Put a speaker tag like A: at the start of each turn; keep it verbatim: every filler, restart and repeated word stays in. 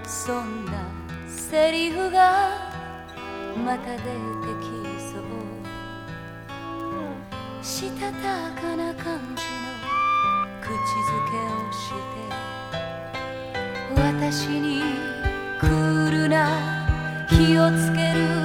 A: そんなセリフがまた出てきそう。したたかな感じの口づけをして、私にクールな火をつける